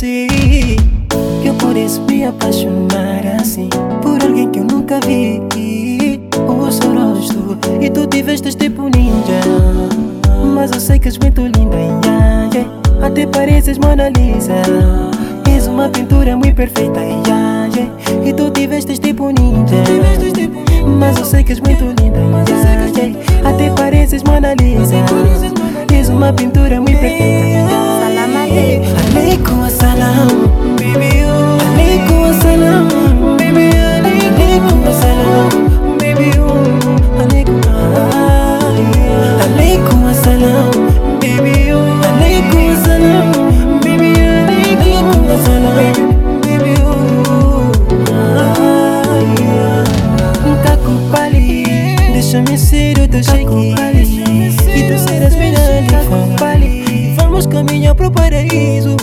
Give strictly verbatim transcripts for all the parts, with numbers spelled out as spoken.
pensei que eu pudesse me apaixonar assim por alguém que eu nunca vi. O seu rosto e tu tiveste tipo ninja, mas eu sei que és muito linda, yeah, yeah. Até pareces Mona Lisa, és uma pintura muito perfeita, yeah, yeah. E tu tiveste tipo ninja, mas eu sei que és muito linda, yeah, yeah. Até pareces Mona Lisa, és uma pintura muito perfeita. Salam aleikum. Aleikum assalam, baby. Aleikum assalam, baby. Aleikum assalam, baby. Aleikum Aleikum assalam, baby. Aleikum assalam, baby. Aleikum assalam, baby. Nunca compare, deixa-me ser o teu shake e tu serás minha ali. Vamos caminhar pro paraíso.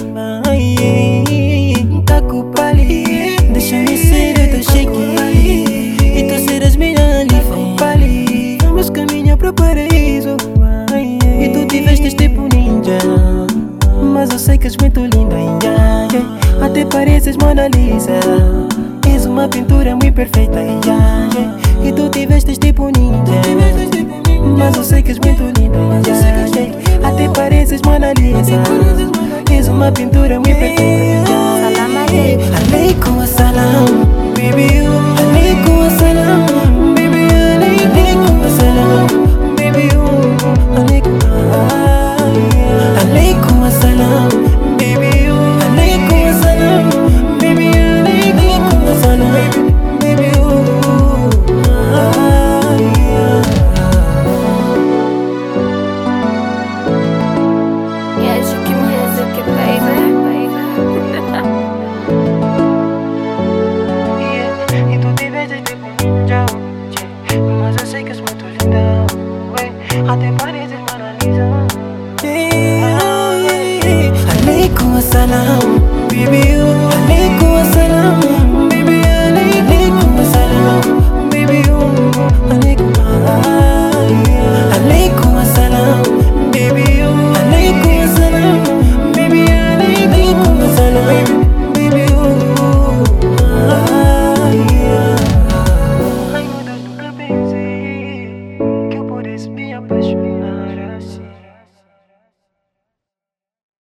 Nunca compare, deixa-me ser o teu shake e tu serás minha ali. Vamos caminhar pro paraíso. E tu tiveste tipo ninja, mas eu sei que és muito linda, yeah, yeah. Até pareces Mona Lisa, és uma pintura muito perfeita, yeah, yeah. E tu tiveste tipo ninja, mas eu sei que és muito linda, yeah, yeah. Até pareces Mona Lisa, és uma pintura muito perfeita, yeah. Salam aleikum. Aleikum assalam, baby. Aleikum assalam, baby. Aleikum assalam, baby. Aleikum Aleikum assalam, baby. Aleikum assalam, baby. Aleikum assalam, baby. Music, music, baby. E tu tiveste tipo ninja, mas eu sei que és muito linda, ué. Até